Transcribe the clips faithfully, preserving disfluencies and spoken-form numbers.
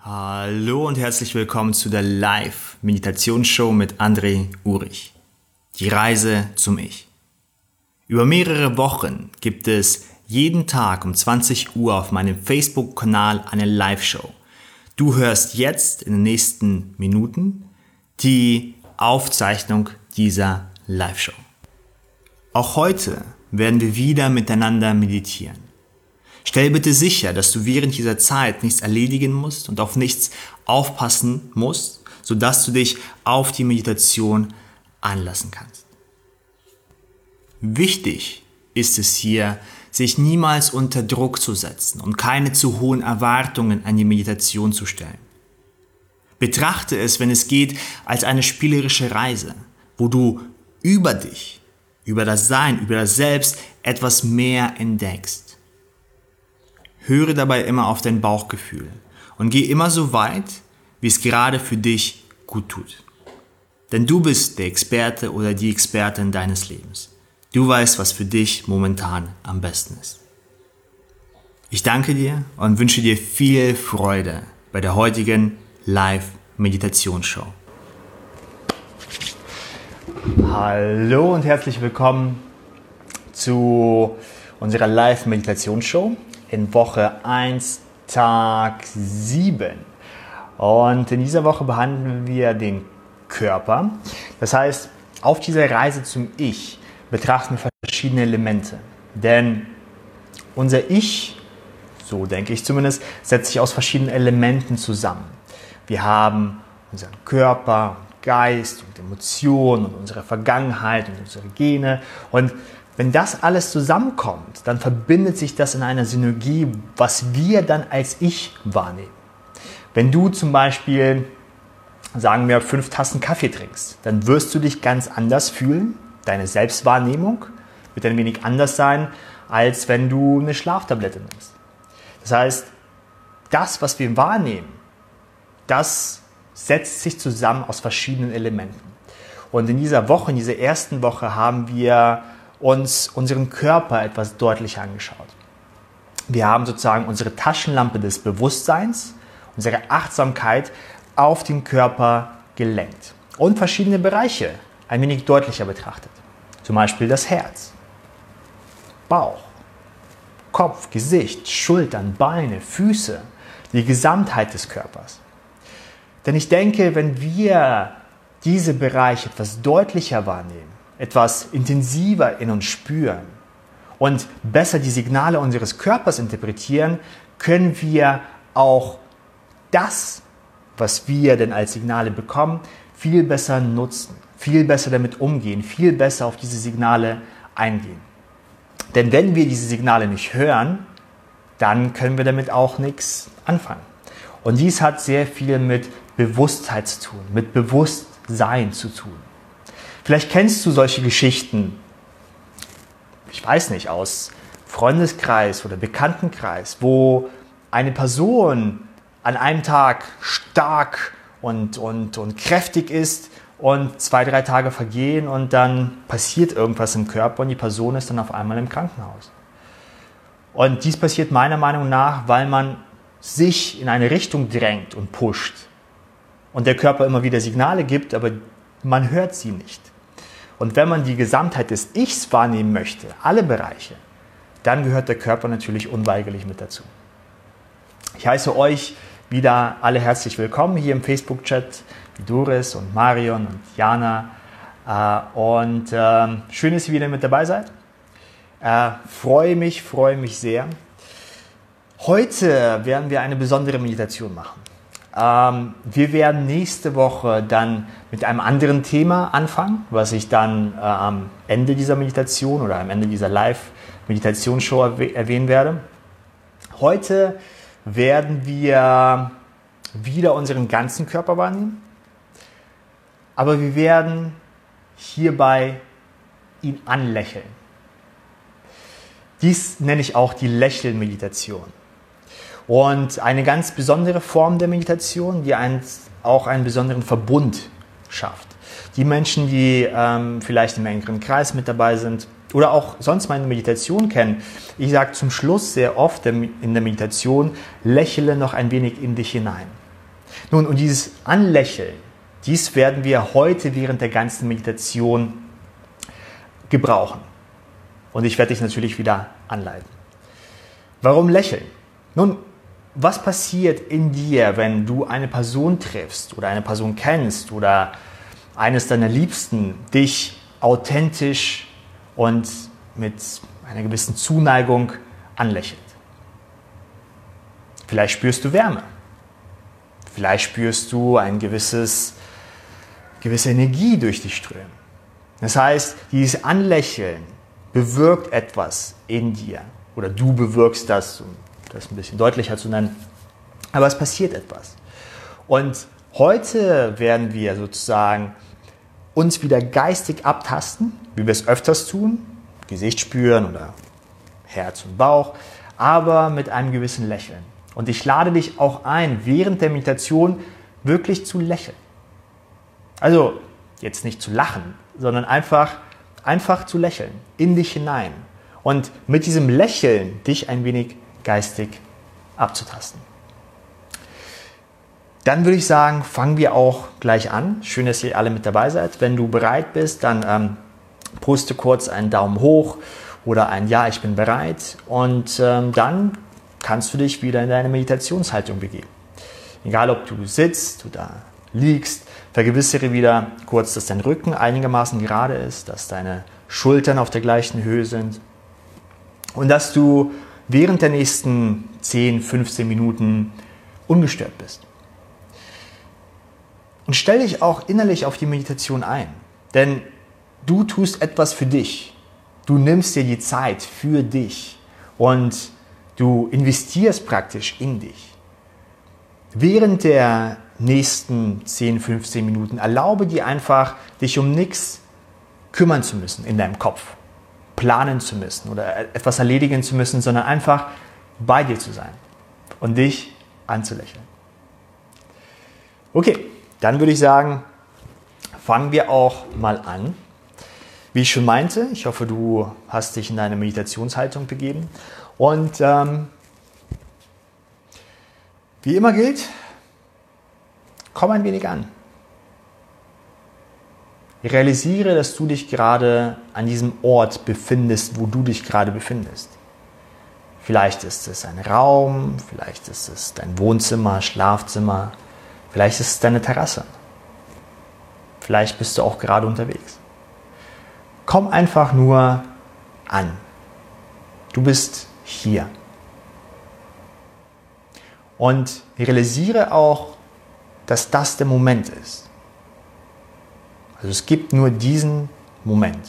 Hallo und herzlich willkommen zu der Live-Meditationsshow mit André Urich. Die Reise zum Ich. Über mehrere Wochen gibt es jeden Tag um zwanzig Uhr auf meinem Facebook-Kanal eine Live-Show. Du hörst jetzt in den nächsten Minuten die Aufzeichnung dieser Live-Show. Auch heute werden wir wieder miteinander meditieren. Stell bitte sicher, dass du während dieser Zeit nichts erledigen musst und auf nichts aufpassen musst, sodass du dich auf die Meditation einlassen kannst. Wichtig ist es hier, sich niemals unter Druck zu setzen und keine zu hohen Erwartungen an die Meditation zu stellen. Betrachte es, wenn es geht, als eine spielerische Reise, wo du über dich, über das Sein, über das Selbst etwas mehr entdeckst. Höre dabei immer auf dein Bauchgefühl und geh immer so weit, wie es gerade für dich gut tut. Denn du bist der Experte oder die Expertin deines Lebens. Du weißt, was für dich momentan am besten ist. Ich danke dir und wünsche dir viel Freude bei der heutigen Live-Meditationsshow. Hallo und herzlich willkommen zu unserer Live-Meditationsshow. In Woche eins, Tag sieben. Und in dieser Woche behandeln wir den Körper. Das heißt, auf dieser Reise zum Ich betrachten wir verschiedene Elemente. Denn unser Ich, so denke ich zumindest, setzt sich aus verschiedenen Elementen zusammen. Wir haben unseren Körper, Geist und Emotionen und unsere Vergangenheit und unsere Gene. Und wenn das alles zusammenkommt, dann verbindet sich das in einer Synergie, was wir dann als Ich wahrnehmen. Wenn du zum Beispiel, sagen wir, fünf Tassen Kaffee trinkst, dann wirst du dich ganz anders fühlen. Deine Selbstwahrnehmung wird ein wenig anders sein, als wenn du eine Schlaftablette nimmst. Das heißt, das, was wir wahrnehmen, das setzt sich zusammen aus verschiedenen Elementen. Und in dieser Woche, in dieser ersten Woche, haben wir uns unseren Körper etwas deutlicher angeschaut. Wir haben sozusagen unsere Taschenlampe des Bewusstseins, unsere Achtsamkeit auf den Körper gelenkt und verschiedene Bereiche ein wenig deutlicher betrachtet. Zum Beispiel das Herz, Bauch, Kopf, Gesicht, Schultern, Beine, Füße, die Gesamtheit des Körpers. Denn ich denke, wenn wir diese Bereiche etwas deutlicher wahrnehmen, etwas intensiver in uns spüren und besser die Signale unseres Körpers interpretieren, können wir auch das, was wir denn als Signale bekommen, viel besser nutzen, viel besser damit umgehen, viel besser auf diese Signale eingehen. Denn wenn wir diese Signale nicht hören, dann können wir damit auch nichts anfangen. Und dies hat sehr viel mit Bewusstheit zu tun, mit Bewusstsein zu tun. Vielleicht kennst du solche Geschichten, ich weiß nicht, aus Freundeskreis oder Bekanntenkreis, wo eine Person an einem Tag stark und, und, und kräftig ist und zwei, drei Tage vergehen und dann passiert irgendwas im Körper und die Person ist dann auf einmal im Krankenhaus. Und dies passiert meiner Meinung nach, weil man sich in eine Richtung drängt und pusht und der Körper immer wieder Signale gibt, aber man hört sie nicht. Und wenn man die Gesamtheit des Ichs wahrnehmen möchte, alle Bereiche, dann gehört der Körper natürlich unweigerlich mit dazu. Ich heiße euch wieder alle herzlich willkommen hier im Facebook-Chat, Doris und Marion und Jana. Und äh, schön, dass ihr wieder mit dabei seid. Äh, freue mich, freue mich sehr. Heute werden wir eine besondere Meditation machen. Ähm, wir werden nächste Woche dann mit einem anderen Thema anfangen, was ich dann äh, am Ende dieser Meditation oder am Ende dieser Live-Meditationsshow erwäh- erwähnen werde. Heute werden wir wieder unseren ganzen Körper wahrnehmen, aber wir werden hierbei ihn anlächeln. Dies nenne ich auch die Lächelmeditation. Und eine ganz besondere Form der Meditation, die eins, auch einen besonderen Verbund schafft. Die Menschen, die ähm, vielleicht im engeren Kreis mit dabei sind oder auch sonst meine Meditation kennen, ich sage zum Schluss sehr oft in der Meditation, lächle noch ein wenig in dich hinein. Nun, und dieses Anlächeln, dies werden wir heute während der ganzen Meditation gebrauchen. Und ich werde dich natürlich wieder anleiten. Warum lächeln? Nun, was passiert in dir, wenn du eine Person triffst oder eine Person kennst oder eines deiner Liebsten dich authentisch und mit einer gewissen Zuneigung anlächelt? Vielleicht spürst du Wärme. Vielleicht spürst du eine gewisses, gewisse Energie durch dich strömen. Das heißt, dieses Anlächeln bewirkt etwas in dir. Oder du bewirkst das, um das ein bisschen deutlicher zu nennen. Aber es passiert etwas. Und heute werden wir sozusagen uns wieder geistig abtasten, wie wir es öfters tun, Gesicht spüren oder Herz und Bauch, aber mit einem gewissen Lächeln. Und ich lade dich auch ein, während der Meditation wirklich zu lächeln. Also jetzt nicht zu lachen, sondern einfach, einfach zu lächeln, in dich hinein. Und mit diesem Lächeln dich ein wenig geistig abzutasten. Dann würde ich sagen, fangen wir auch gleich an. Schön, dass ihr alle mit dabei seid. Wenn du bereit bist, dann ähm, poste kurz einen Daumen hoch oder ein Ja, ich bin bereit. Und ähm, dann kannst du dich wieder in deine Meditationshaltung begeben. Egal, ob du sitzt oder liegst, vergewissere wieder kurz, dass dein Rücken einigermaßen gerade ist, dass deine Schultern auf der gleichen Höhe sind und dass du während der nächsten zehn, fünfzehn Minuten ungestört bist. Und stell dich auch innerlich auf die Meditation ein, denn du tust etwas für dich. Du nimmst dir die Zeit für dich und du investierst praktisch in dich. Während der nächsten zehn, fünfzehn Minuten erlaube dir einfach, dich um nichts kümmern zu müssen in deinem Kopf, planen zu müssen oder etwas erledigen zu müssen, sondern einfach bei dir zu sein und dich anzulächeln. Okay, dann würde ich sagen, fangen wir auch mal an. Wie ich schon meinte, ich hoffe, du hast dich in deine Meditationshaltung begeben. Und ähm, wie immer gilt, komm ein wenig an. Realisiere, dass du dich gerade an diesem Ort befindest, wo du dich gerade befindest. Vielleicht ist es ein Raum, vielleicht ist es dein Wohnzimmer, Schlafzimmer, vielleicht ist es deine Terrasse. Vielleicht bist du auch gerade unterwegs. Komm einfach nur an. Du bist hier. Und realisiere auch, dass das der Moment ist. Also es gibt nur diesen Moment.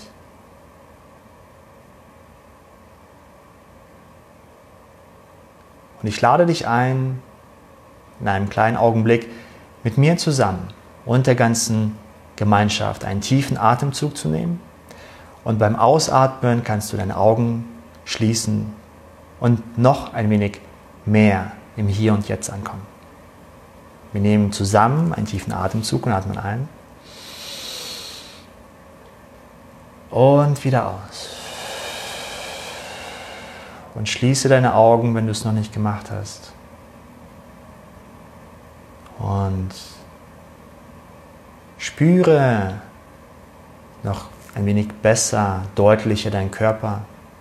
Und ich lade dich ein, in einem kleinen Augenblick mit mir zusammen und der ganzen Gemeinschaft einen tiefen Atemzug zu nehmen. Und beim Ausatmen kannst du deine Augen schließen und noch ein wenig mehr im Hier und Jetzt ankommen. Wir nehmen zusammen einen tiefen Atemzug und atmen ein. Und wieder aus. Und schließe deine Augen, wenn du es noch nicht gemacht hast. Und spüre noch ein wenig besser, deutlicher deinen Körper.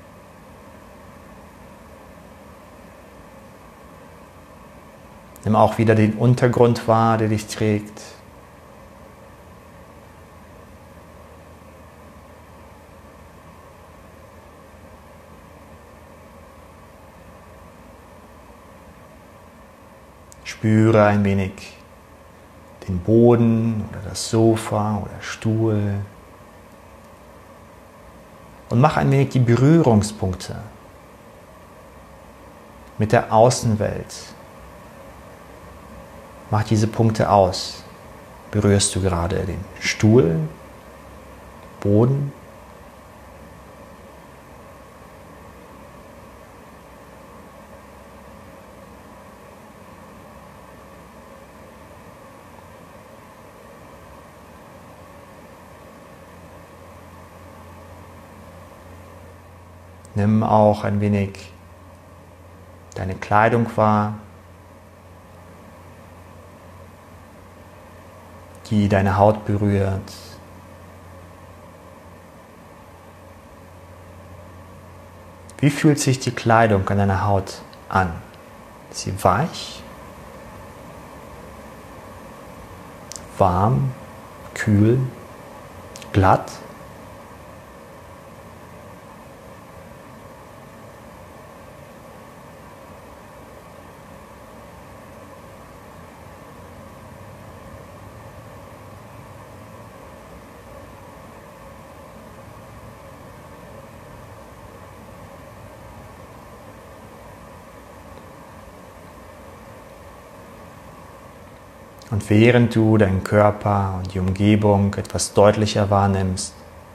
Nimm auch wieder den Untergrund wahr, der dich trägt. Spüre ein wenig den Boden oder das Sofa oder Stuhl. Und mach ein wenig die Berührungspunkte mit der Außenwelt. Mach diese Punkte aus. Berührst du gerade den Stuhl, Boden? Nimm auch ein wenig deine Kleidung wahr. die deine Haut berührt. Wie fühlt sich die Kleidung an deiner Haut an? Ist sie weich? Warm? Kühl? Glatt? Und während du deinen Körper und die Umgebung etwas deutlicher wahrnimmst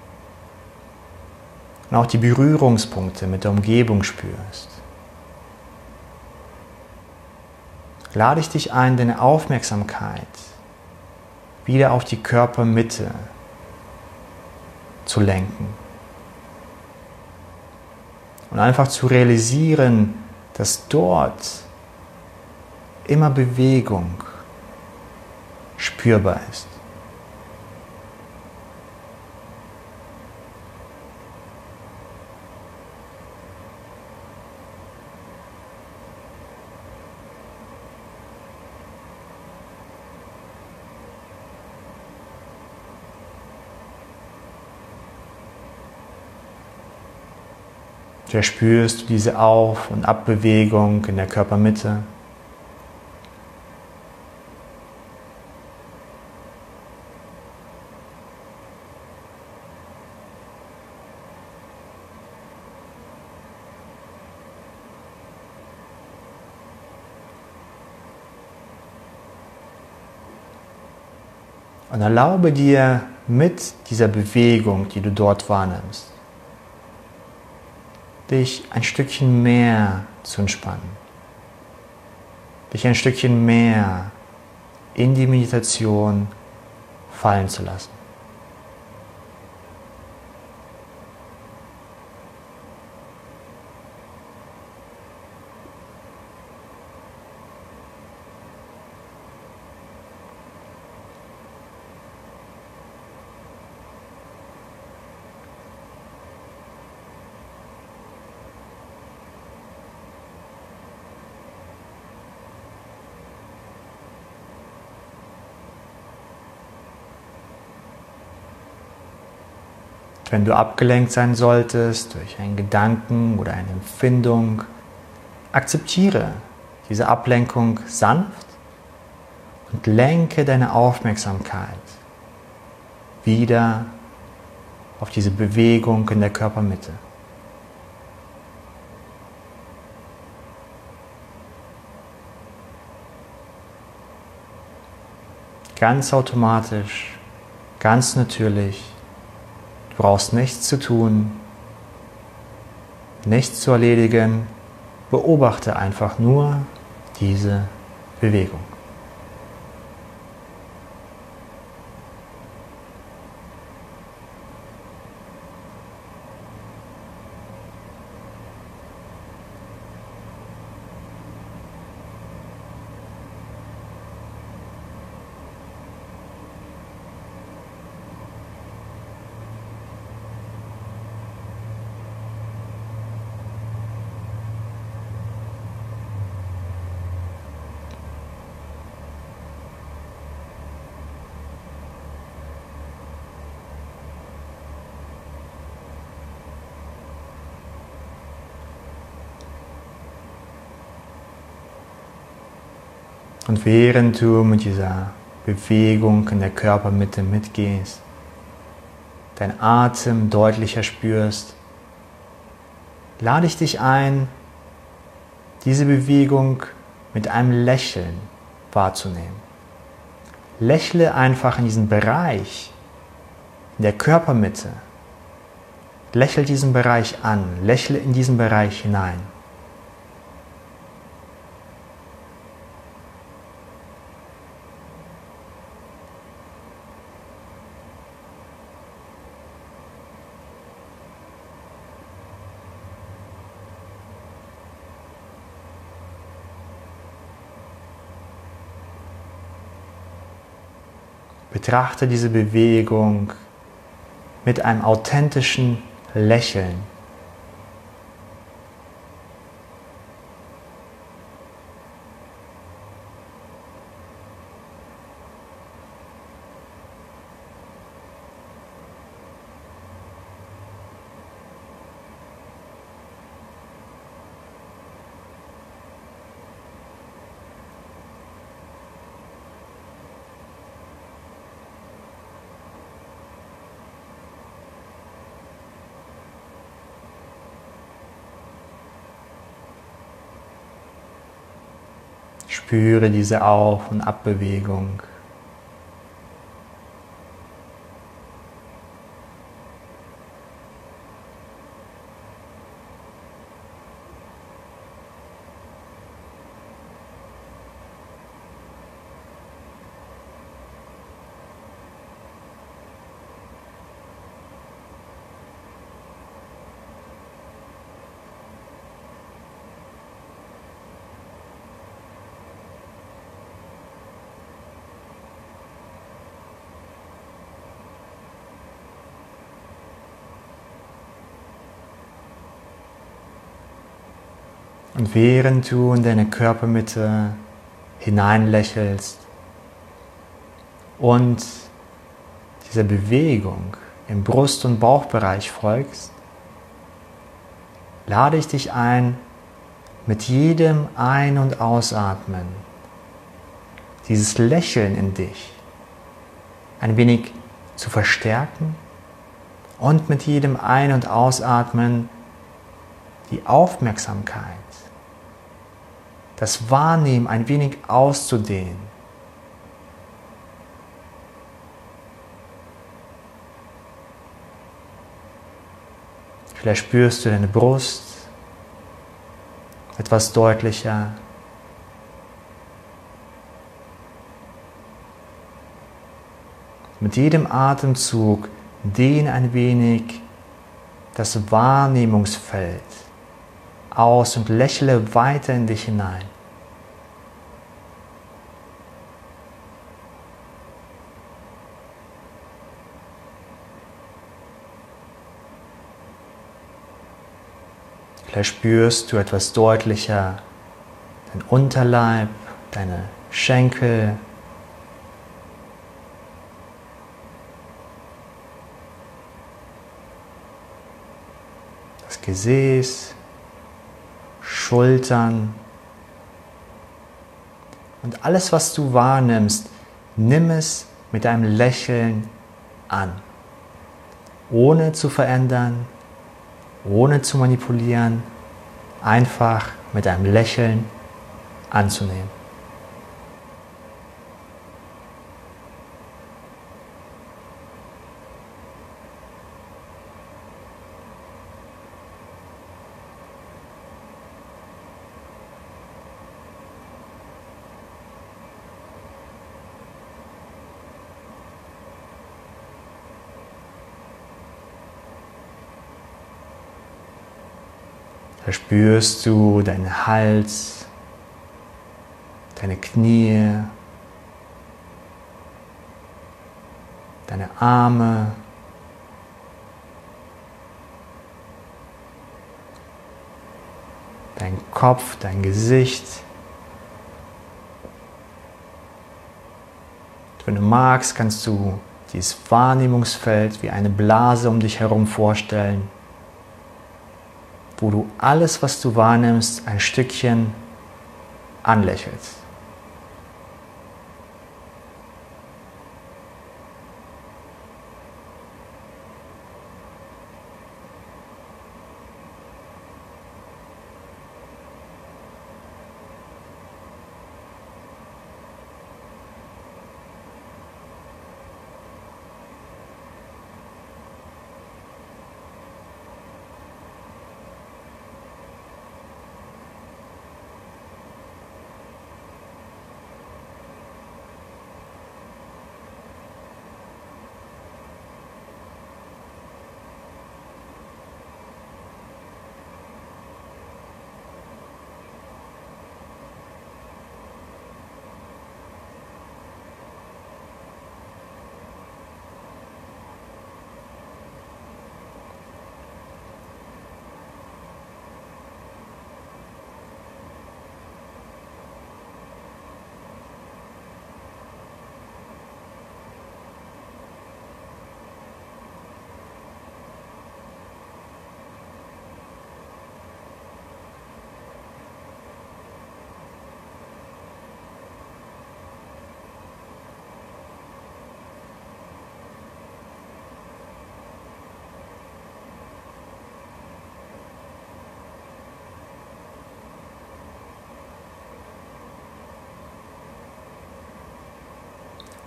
und auch die Berührungspunkte mit der Umgebung spürst, lade ich dich ein, deine Aufmerksamkeit wieder auf die Körpermitte zu lenken. Und einfach zu realisieren, dass dort immer Bewegung spürbar ist. Verspürst du diese Auf- und Abbewegung in der Körpermitte? Und erlaube dir mit dieser Bewegung, die du dort wahrnimmst, dich ein Stückchen mehr zu entspannen, dich ein Stückchen mehr in die Meditation fallen zu lassen. Wenn du abgelenkt sein solltest durch einen Gedanken oder eine Empfindung, akzeptiere diese Ablenkung sanft und lenke deine Aufmerksamkeit wieder auf diese Bewegung in der Körpermitte. Ganz automatisch, ganz natürlich. Du brauchst nichts zu tun, nichts zu erledigen. Beobachte einfach nur diese Bewegung. Und während du mit dieser Bewegung in der Körpermitte mitgehst, deinen Atem deutlicher spürst, lade ich dich ein, diese Bewegung mit einem Lächeln wahrzunehmen. Lächle einfach in diesen Bereich, in der Körpermitte. Lächle diesen Bereich an, lächle in diesen Bereich hinein. Betrachte diese Bewegung mit einem authentischen Lächeln. Spüre diese Auf- und Abbewegung. Und während du in deine Körpermitte hineinlächelst und dieser Bewegung im Brust- und Bauchbereich folgst, lade ich dich ein, mit jedem Ein- und Ausatmen dieses Lächeln in dich ein wenig zu verstärken und mit jedem Ein- und Ausatmen die Aufmerksamkeit, das Wahrnehmen ein wenig auszudehnen. Vielleicht spürst du deine Brust etwas deutlicher. Mit jedem Atemzug dehne ein wenig das Wahrnehmungsfeld aus und lächle weiter in dich hinein. Vielleicht spürst du etwas deutlicher dein Unterleib, deine Schenkel, das Gesäß, Schultern und alles, was du wahrnimmst, nimm es mit einem Lächeln an, ohne zu verändern, ohne zu manipulieren, einfach mit einem Lächeln anzunehmen. Da spürst du deinen Hals, deine Knie, deine Arme, dein Kopf, dein Gesicht. Wenn du magst, kannst du dieses Wahrnehmungsfeld wie eine Blase um dich herum vorstellen, wo du alles, was du wahrnimmst, ein Stückchen anlächelst.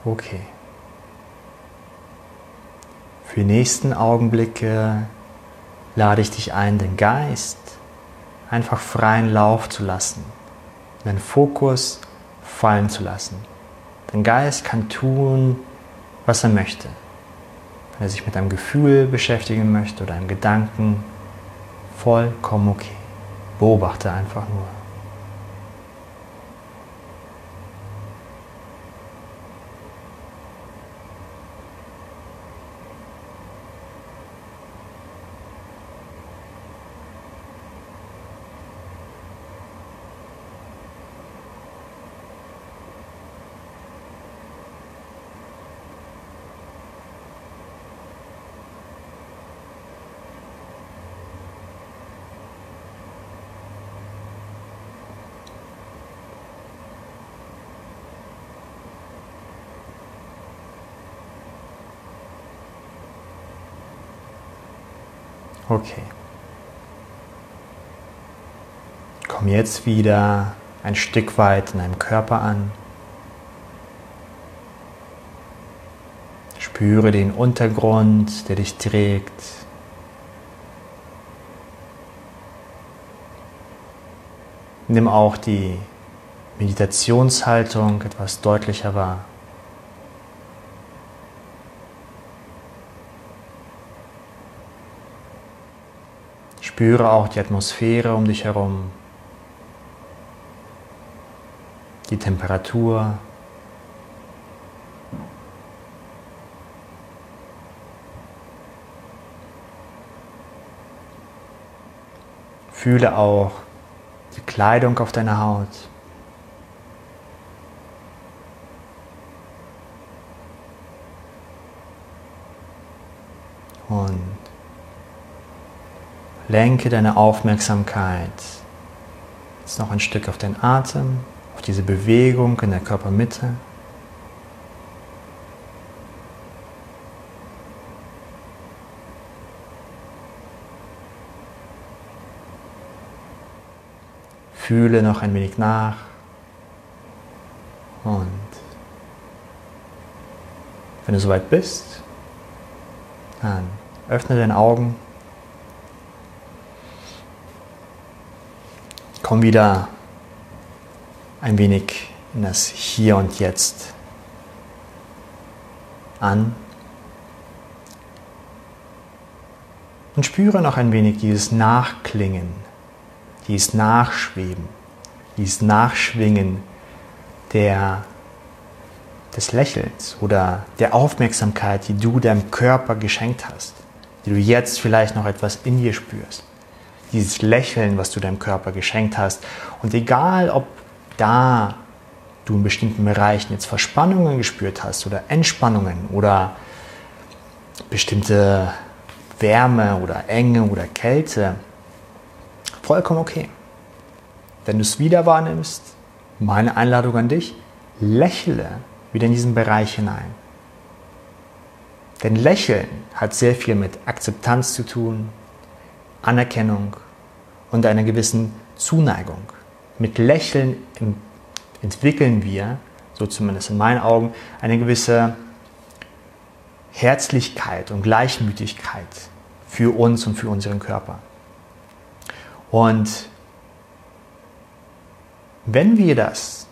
Okay. Für die nächsten Augenblicke lade ich dich ein, den Geist einfach freien Lauf zu lassen, den Fokus fallen zu lassen. Dein Geist kann tun, was er möchte. Wenn er sich mit einem Gefühl beschäftigen möchte oder einem Gedanken, vollkommen okay. Beobachte einfach nur. Okay. Komm jetzt wieder ein Stück weit in deinem Körper an. Spüre den Untergrund, der dich trägt. Nimm auch die Meditationshaltung etwas deutlicher wahr. Spüre auch die Atmosphäre um dich herum, die Temperatur. Fühle auch die Kleidung auf deiner Haut. Und lenke deine Aufmerksamkeit jetzt noch ein Stück auf den Atem, auf diese Bewegung in der Körpermitte. Fühle noch ein wenig nach und wenn du soweit bist, dann öffne deine Augen. Komm wieder ein wenig in das Hier und Jetzt an und spüre noch ein wenig dieses Nachklingen, dieses Nachschweben, dieses Nachschwingen der, des Lächelns oder der Aufmerksamkeit, die du deinem Körper geschenkt hast, die du jetzt vielleicht noch etwas in dir spürst. Dieses Lächeln, was du deinem Körper geschenkt hast. Und egal, ob da du in bestimmten Bereichen jetzt Verspannungen gespürt hast oder Entspannungen oder bestimmte Wärme oder Enge oder Kälte, vollkommen okay. Wenn du es wieder wahrnimmst, meine Einladung an dich, lächle wieder in diesen Bereich hinein. Denn Lächeln hat sehr viel mit Akzeptanz zu tun, Anerkennung und einer gewissen Zuneigung. Mit Lächeln entwickeln wir, so zumindest in meinen Augen, eine gewisse Herzlichkeit und Gleichmütigkeit für uns und für unseren Körper. Und wenn wir das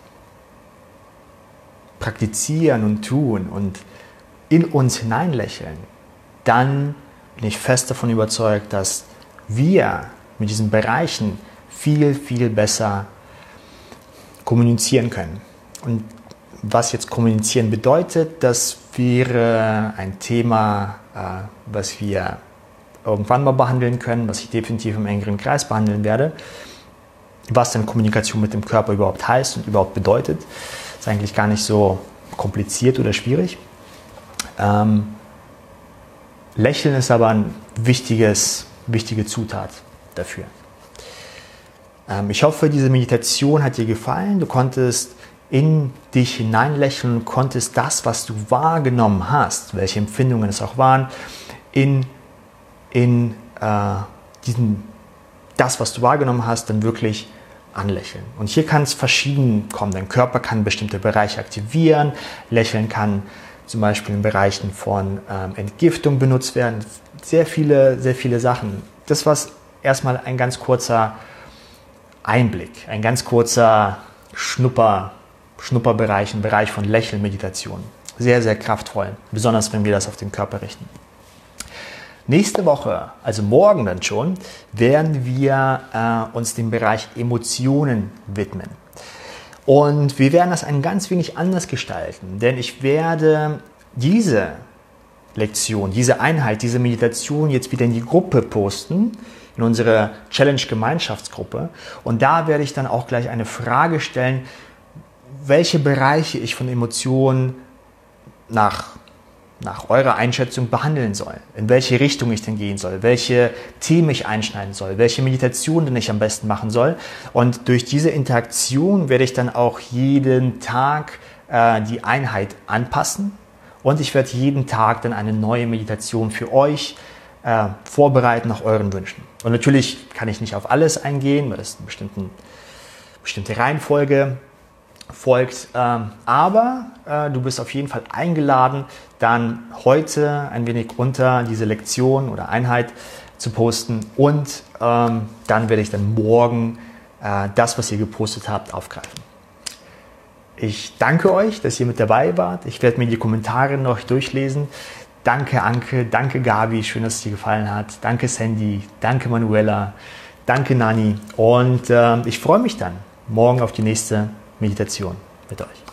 praktizieren und tun und in uns hineinlächeln, dann bin ich fest davon überzeugt, dass wir mit diesen Bereichen viel, viel besser kommunizieren können. Und was jetzt kommunizieren bedeutet, das wäre ein Thema, äh, was wir irgendwann mal behandeln können, was ich definitiv im engeren Kreis behandeln werde. Was denn Kommunikation mit dem Körper überhaupt heißt und überhaupt bedeutet, ist eigentlich gar nicht so kompliziert oder schwierig. Ähm, Lächeln ist aber ein wichtiges, wichtige Zutat dafür. Ähm, ich hoffe, diese Meditation hat dir gefallen. Du konntest in dich hineinlächeln und konntest das, was du wahrgenommen hast, welche Empfindungen es auch waren, in, in äh, diesen, das, was du wahrgenommen hast, dann wirklich anlächeln. Und hier kann es verschieden kommen. Dein Körper kann bestimmte Bereiche aktivieren. Lächeln kann zum Beispiel in Bereichen von ähm, Entgiftung benutzt werden. Sehr viele, sehr viele Sachen. Das war erstmal ein ganz kurzer Einblick, ein ganz kurzer Schnupper, Schnupperbereich, ein Bereich von Lächeln-Meditation. Sehr, sehr kraftvoll, besonders wenn wir das auf den Körper richten. Nächste Woche, also morgen dann schon, werden wir äh, uns dem Bereich Emotionen widmen. Und wir werden das ein ganz wenig anders gestalten, denn ich werde diese Lektion, diese Einheit, diese Meditation jetzt wieder in die Gruppe posten, in unsere Challenge-Gemeinschaftsgruppe. Und da werde ich dann auch gleich eine Frage stellen, welche Bereiche ich von Emotionen nach, nach eurer Einschätzung behandeln soll, in welche Richtung ich denn gehen soll, welche Themen ich einschneiden soll, welche Meditation denn ich am besten machen soll. Und durch diese Interaktion werde ich dann auch jeden Tag äh, die Einheit anpassen und ich werde jeden Tag dann eine neue Meditation für euch äh, vorbereiten nach euren Wünschen. Und natürlich kann ich nicht auf alles eingehen, weil es eine bestimmten, bestimmte Reihenfolge folgt. Ähm, aber äh, du bist auf jeden Fall eingeladen, dann heute ein wenig unter diese Lektion oder Einheit zu posten und ähm, dann werde ich dann morgen äh, das, was ihr gepostet habt, aufgreifen. Ich danke euch, dass ihr mit dabei wart. Ich werde mir die Kommentare noch durchlesen. Danke Anke, danke Gabi, schön, dass es dir gefallen hat. Danke Sandy, danke Manuela, danke Nani und äh, ich freue mich dann morgen auf die nächste Meditation mit euch.